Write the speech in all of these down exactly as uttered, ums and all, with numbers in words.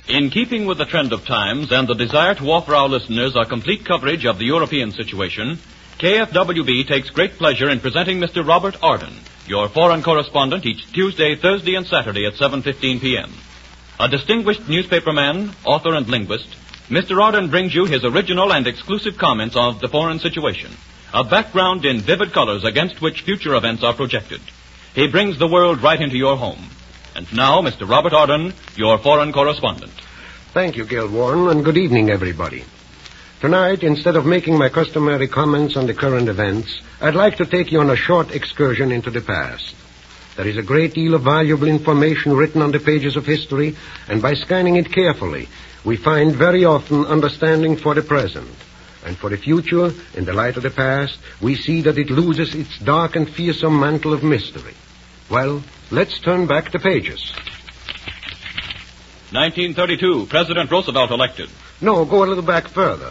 In keeping with the trend of times and the desire to offer our listeners a complete coverage of the European situation, K F W B takes great pleasure in presenting Mister Robert Arden, your foreign correspondent, each Tuesday, Thursday, and Saturday at seven fifteen p.m. A distinguished newspaperman, author, and linguist, Mister Arden brings you his original and exclusive comments of the foreign situation, a background in vivid colors against which future events are projected. He brings the world right into your home. And now, Mister Robert Arden, your foreign correspondent. Thank you, Gil Warren, and good evening, everybody. Tonight, instead of making my customary comments on the current events, I'd like to take you on a short excursion into the past. There is a great deal of valuable information written on the pages of history, and by scanning it carefully, we find very often understanding for the present. And for the future, in the light of the past, we see that it loses its dark and fearsome mantle of mystery. Well, let's turn back the pages. nineteen thirty-two, President Roosevelt elected. No, go a little back further.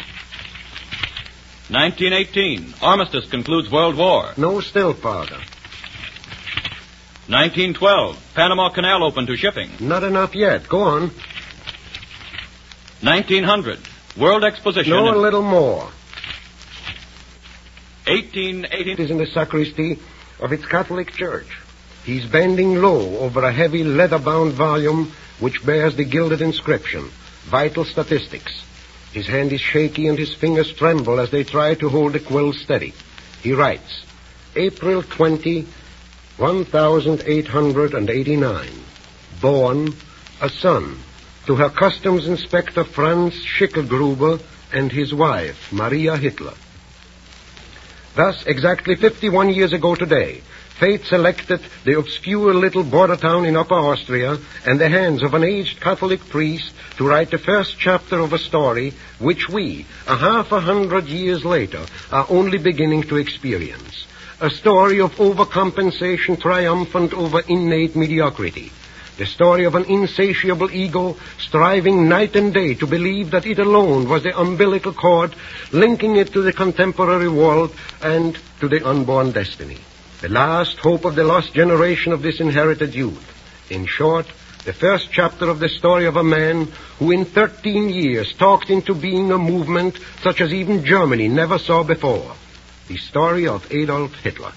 nineteen eighteen, Armistice concludes World War. No, still farther. nineteen twelve, Panama Canal open to shipping. Not enough yet. Go on. nineteen hundred, World Exposition. No, in... a little more. eighteen eighty. It is in the sacristy of its Catholic Church. He's bending low over a heavy leather-bound volume which bears the gilded inscription, Vital Statistics. His hand is shaky and his fingers tremble as they try to hold the quill steady. He writes, April twentieth, eighteen eighty-nine. Born, a son, to her customs inspector Franz Schickelgruber and his wife, Maria Hitler. Thus, exactly fifty-one years ago today, fate selected the obscure little border town in Upper Austria and the hands of an aged Catholic priest to write the first chapter of a story which we, a half a hundred years later, are only beginning to experience. A story of overcompensation triumphant over innate mediocrity. The story of an insatiable ego striving night and day to believe that it alone was the umbilical cord linking it to the contemporary world and to the unborn destiny. The last hope of the lost generation of this inherited youth. In short, the first chapter of the story of a man who in thirteen years talked into being a movement such as even Germany never saw before. The story of Adolf Hitler.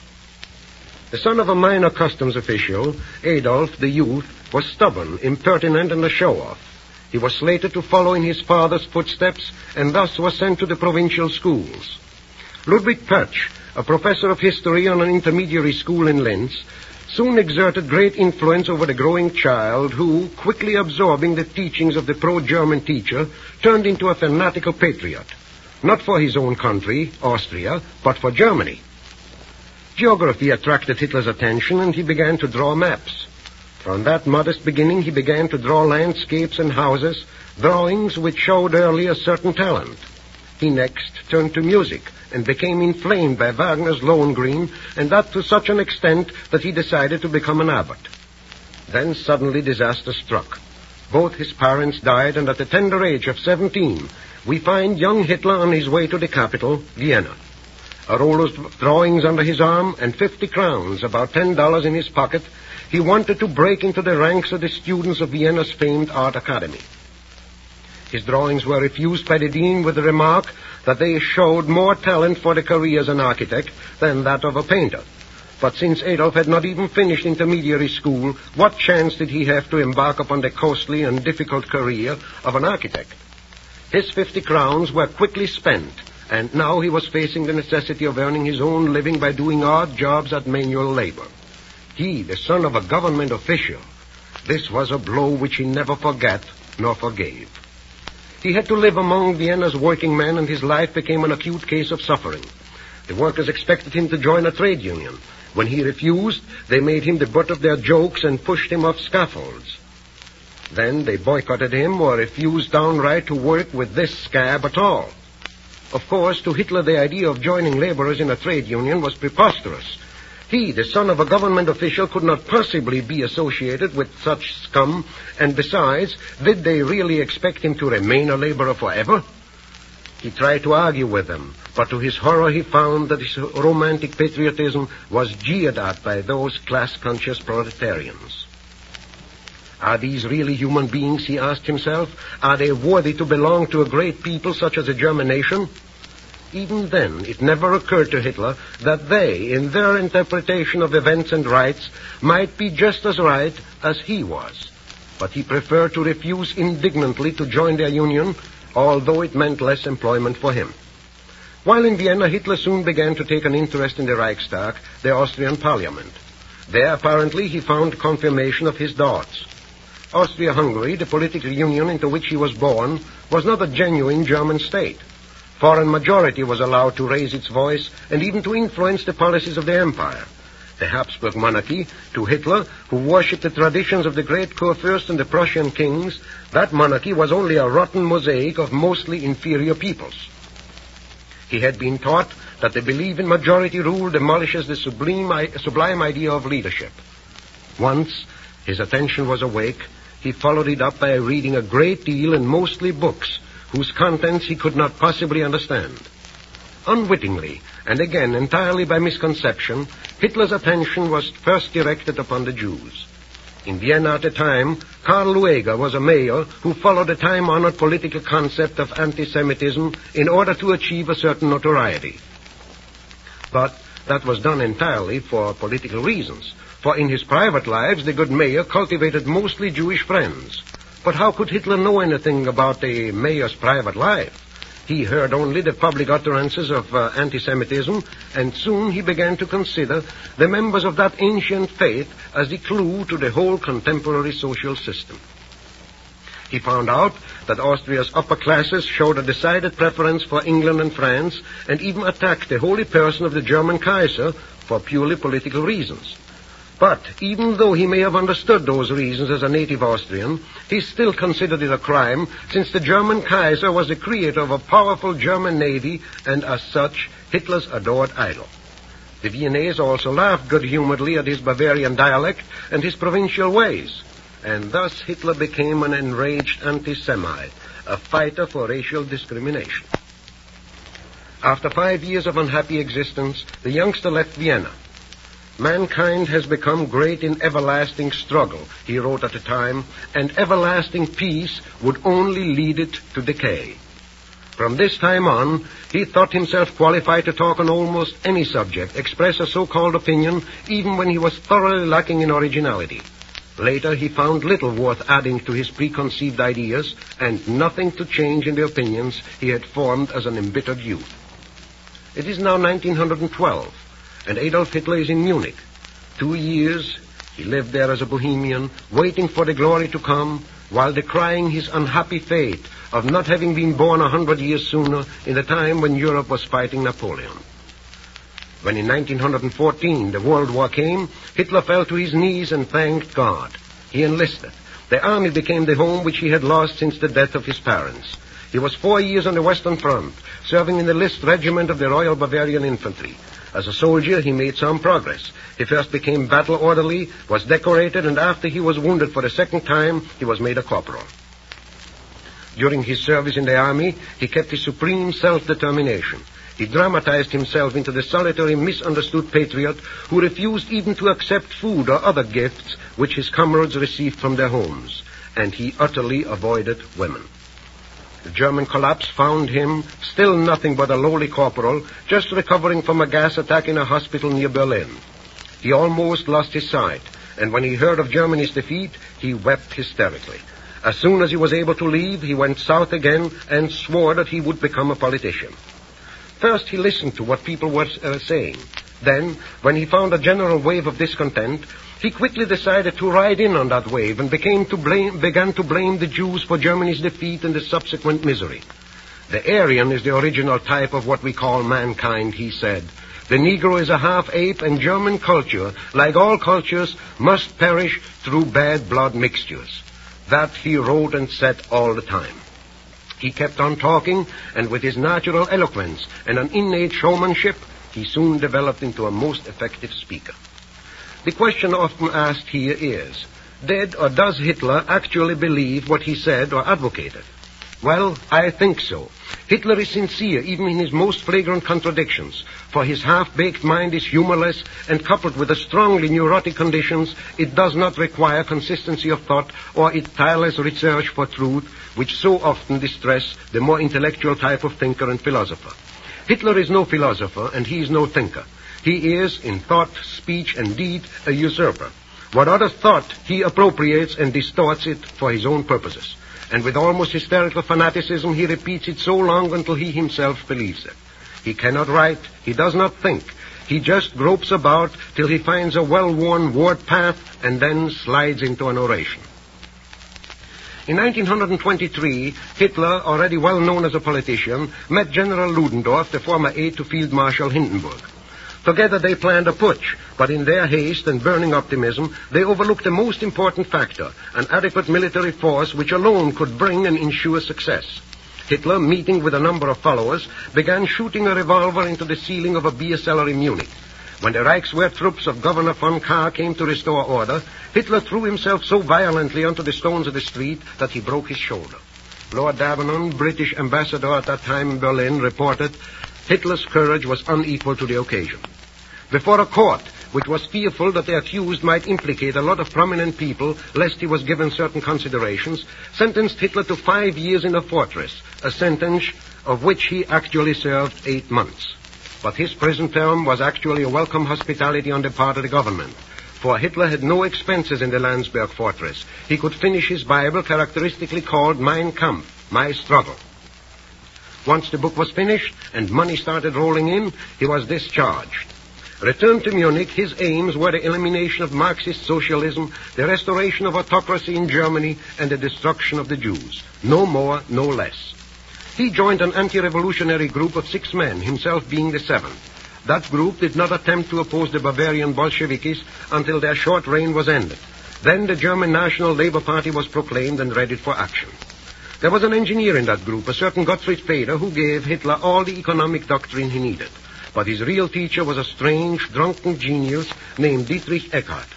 The son of a minor customs official, Adolf, the youth, was stubborn, impertinent, and a show-off. He was slated to follow in his father's footsteps and thus was sent to the provincial schools. Ludwig Pertsch, a professor of history on an intermediary school in Linz, soon exerted great influence over the growing child who, quickly absorbing the teachings of the pro-German teacher, turned into a fanatical patriot. Not for his own country, Austria, but for Germany. Geography attracted Hitler's attention and he began to draw maps. From that modest beginning he began to draw landscapes and houses, drawings which showed early a certain talent. He next turned to music and became inflamed by Wagner's Lohengrin, and that to such an extent that he decided to become an abbot. Then suddenly disaster struck. Both his parents died, and at the tender age of seventeen, we find young Hitler on his way to the capital, Vienna. A roll of drawings under his arm and fifty crowns, about ten dollars in his pocket, he wanted to break into the ranks of the students of Vienna's famed art academy. His drawings were refused by the dean with the remark that they showed more talent for the career as an architect than that of a painter. But since Adolf had not even finished intermediary school, what chance did he have to embark upon the costly and difficult career of an architect? His fifty crowns were quickly spent, and now he was facing the necessity of earning his own living by doing odd jobs at manual labor. He, the son of a government official, this was a blow which he never forgot nor forgave. He had to live among Vienna's working men, and his life became an acute case of suffering. The workers expected him to join a trade union. When he refused, they made him the butt of their jokes and pushed him off scaffolds. Then they boycotted him or refused downright to work with this scab at all. Of course, to Hitler, the idea of joining laborers in a trade union was preposterous. He, the son of a government official, could not possibly be associated with such scum, and besides, did they really expect him to remain a laborer forever? He tried to argue with them, but to his horror he found that his romantic patriotism was jeered at by those class-conscious proletarians. Are these really human beings, he asked himself? Are they worthy to belong to a great people such as the German nation? Even then, it never occurred to Hitler that they, in their interpretation of events and rights, might be just as right as he was. But he preferred to refuse indignantly to join their union, although it meant less employment for him. While in Vienna, Hitler soon began to take an interest in the Reichstag, the Austrian parliament. There, apparently, he found confirmation of his doubts. Austria-Hungary, the political union into which he was born, was not a genuine German state. Foreign majority was allowed to raise its voice and even to influence the policies of the empire. The Habsburg monarchy, to Hitler, who worshipped the traditions of the great Kurfürst and the Prussian kings, that monarchy was only a rotten mosaic of mostly inferior peoples. He had been taught that the belief in majority rule demolishes the sublime, sublime idea of leadership. Once his attention was awake, he followed it up by reading a great deal and mostly books whose contents he could not possibly understand. Unwittingly, and again entirely by misconception, Hitler's attention was first directed upon the Jews. In Vienna at the time, Karl Lueger was a mayor who followed the time-honored political concept of anti-Semitism in order to achieve a certain notoriety. But that was done entirely for political reasons, for in his private lives the good mayor cultivated mostly Jewish friends. But how could Hitler know anything about the mayor's private life? He heard only the public utterances of uh, anti-Semitism, and soon he began to consider the members of that ancient faith as the clue to the whole contemporary social system. He found out that Austria's upper classes showed a decided preference for England and France, and even attacked the holy person of the German Kaiser for purely political reasons. But even though he may have understood those reasons as a native Austrian, he still considered it a crime, since the German Kaiser was the creator of a powerful German navy, and as such, Hitler's adored idol. The Viennese also laughed good-humoredly at his Bavarian dialect and his provincial ways, and thus Hitler became an enraged anti-Semite, a fighter for racial discrimination. After five years of unhappy existence, the youngster left Vienna. Mankind has become great in everlasting struggle, he wrote at the time, and everlasting peace would only lead it to decay. From this time on, he thought himself qualified to talk on almost any subject, express a so-called opinion, even when he was thoroughly lacking in originality. Later, he found little worth adding to his preconceived ideas, and nothing to change in the opinions he had formed as an embittered youth. It is now nineteen twelve. And Adolf Hitler is in Munich. Two years he lived there as a bohemian, waiting for the glory to come, while decrying his unhappy fate of not having been born a hundred years sooner in the time when Europe was fighting Napoleon. When in nineteen fourteen the World War came, Hitler fell to his knees and thanked God. He enlisted. The army became the home which he had lost since the death of his parents. He was four years on the Western Front, serving in the List Regiment of the Royal Bavarian Infantry. As a soldier, he made some progress. He first became battle orderly, was decorated, and after he was wounded for the second time, he was made a corporal. During his service in the army, he kept his supreme self-determination. He dramatized himself into the solitary, misunderstood patriot who refused even to accept food or other gifts which his comrades received from their homes. And he utterly avoided women. The German collapse found him still nothing but a lowly corporal, just recovering from a gas attack in a hospital near Berlin. He almost lost his sight, and when he heard of Germany's defeat, he wept hysterically. As soon as he was able to leave, he went south again and swore that he would become a politician. First, he listened to what people were uh, saying. Then, when he found a general wave of discontent, he quickly decided to ride in on that wave and became to blame, began to blame the Jews for Germany's defeat and the subsequent misery. The Aryan is the original type of what we call mankind, he said. The Negro is a half-ape, and German culture, like all cultures, must perish through bad blood mixtures. That he wrote and said all the time. He kept on talking, and with his natural eloquence and an innate showmanship, he soon developed into a most effective speaker. The question often asked here is, did or does Hitler actually believe what he said or advocated? Well, I think so. Hitler is sincere even in his most flagrant contradictions, for his half-baked mind is humorless, and coupled with the strongly neurotic conditions, it does not require consistency of thought or its tireless research for truth, which so often distress the more intellectual type of thinker and philosopher. Hitler is no philosopher, and he is no thinker. He is, in thought, speech, and deed, a usurper. What others thought, he appropriates and distorts it for his own purposes. And with almost hysterical fanaticism, he repeats it so long until he himself believes it. He cannot write. He does not think. He just gropes about till he finds a well-worn word path and then slides into an oration. In nineteen twenty-three, Hitler, already well known as a politician, met General Ludendorff, the former aide to Field Marshal Hindenburg. Together they planned a putsch, but in their haste and burning optimism, they overlooked the most important factor, an adequate military force which alone could bring and ensure success. Hitler, meeting with a number of followers, began shooting a revolver into the ceiling of a beer cellar in Munich. When the Reichswehr troops of Governor von Kahr came to restore order, Hitler threw himself so violently onto the stones of the street that he broke his shoulder. Lord Davenant, British ambassador at that time in Berlin, reported, Hitler's courage was unequal to the occasion. Before a court, which was fearful that the accused might implicate a lot of prominent people, lest he was given certain considerations, sentenced Hitler to five years in a fortress, a sentence of which he actually served eight months. But his prison term was actually a welcome hospitality on the part of the government, for Hitler had no expenses in the Landsberg fortress. He could finish his Bible, characteristically called Mein Kampf, My Struggle. Once the book was finished and money started rolling in, he was discharged. Returned to Munich, his aims were the elimination of Marxist socialism, the restoration of autocracy in Germany, and the destruction of the Jews. No more, no less. He joined an anti-revolutionary group of six men, himself being the seventh. That group did not attempt to oppose the Bavarian Bolsheviks until their short reign was ended. Then the German National Labor Party was proclaimed and ready for action. There was an engineer in that group, a certain Gottfried Feder, who gave Hitler all the economic doctrine he needed. But his real teacher was a strange, drunken genius named Dietrich Eckart.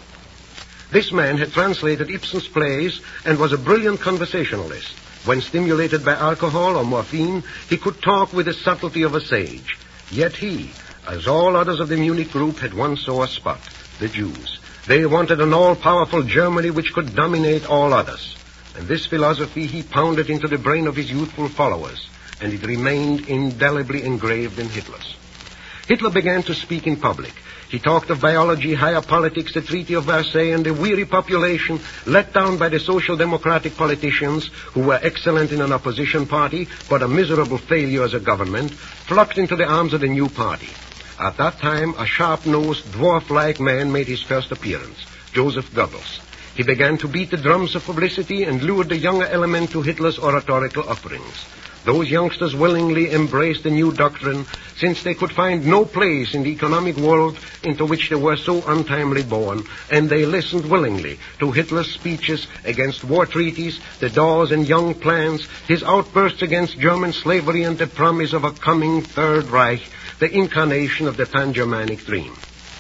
This man had translated Ibsen's plays and was a brilliant conversationalist. When stimulated by alcohol or morphine, he could talk with the subtlety of a sage. Yet he, as all others of the Munich group, had one sore spot, the Jews. They wanted an all-powerful Germany which could dominate all others. And this philosophy he pounded into the brain of his youthful followers, and it remained indelibly engraved in Hitler's. Hitler began to speak in public. He talked of biology, higher politics, the Treaty of Versailles, and the weary population, let down by the social democratic politicians who were excellent in an opposition party, but a miserable failure as a government, flocked into the arms of the new party. At that time, a sharp-nosed, dwarf-like man made his first appearance, Joseph Goebbels. He began to beat the drums of publicity and lured the younger element to Hitler's oratorical offerings. Those youngsters willingly embraced the new doctrine, since they could find no place in the economic world into which they were so untimely born, and they listened willingly to Hitler's speeches against war treaties, the Dawes and Young plans, his outbursts against German slavery, and the promise of a coming Third Reich, the incarnation of the Pan-Germanic dream.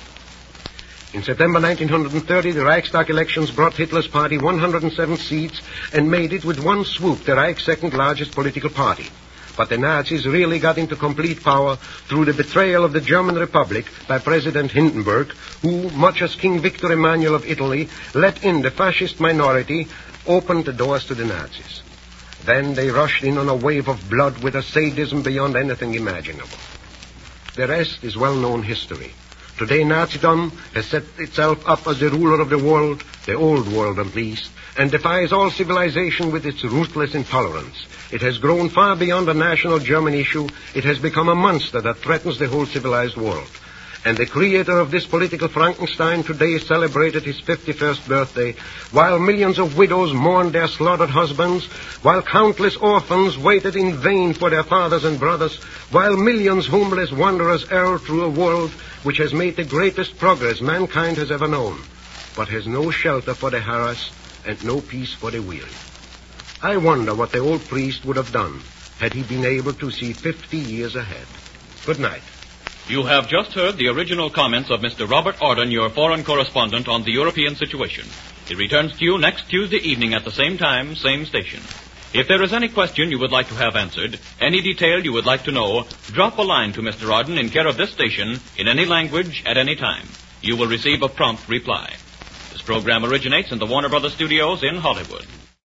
In September nineteen thirty, the Reichstag elections brought Hitler's party one hundred seven seats and made it with one swoop the Reich's second largest political party. But the Nazis really got into complete power through the betrayal of the German Republic by President Hindenburg, who, much as King Victor Emmanuel of Italy, let in the fascist minority, opened the doors to the Nazis. Then they rushed in on a wave of blood with a sadism beyond anything imaginable. The rest is well-known history. Today, Nazism has set itself up as the ruler of the world, the old world at least, and defies all civilization with its ruthless intolerance. It has grown far beyond a national German issue. It has become a monster that threatens the whole civilized world. And the creator of this political Frankenstein today celebrated his fifty-first birthday, while millions of widows mourned their slaughtered husbands, while countless orphans waited in vain for their fathers and brothers, while millions homeless wanderers err through a world which has made the greatest progress mankind has ever known, but has no shelter for the harassed and no peace for the weary. I wonder what the old priest would have done had he been able to see fifty years ahead. Good night. You have just heard the original comments of Mister Robert Arden, your foreign correspondent, on the European situation. He returns to you next Tuesday evening at the same time, same station. If there is any question you would like to have answered, any detail you would like to know, drop a line to Mister Arden in care of this station in any language at any time. You will receive a prompt reply. This program originates in the Warner Brothers Studios in Hollywood.